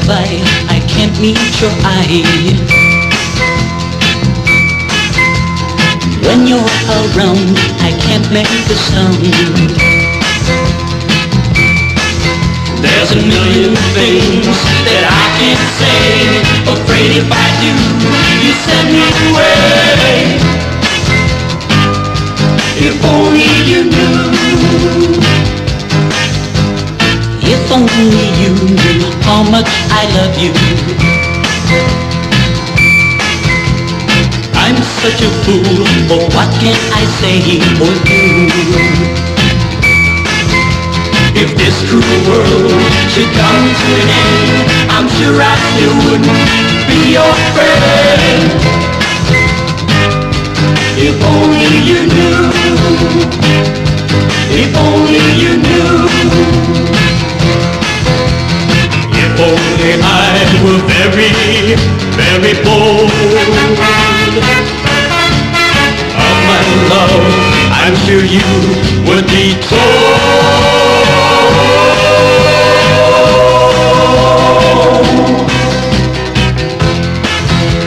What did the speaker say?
fight, I can't meet your eye. When you're around, I can't make a sound. There's a million things that I can't say. Afraid if I do, you send me away. If only you knew. If only you knew how much I love you. I'm such a fool, but what can I say or do? If this cruel world should come to an end, I'm sure I still wouldn't be your friend. If only you knew. If only you knew. If only I were very, very bold of my love, I'm sure you would be told.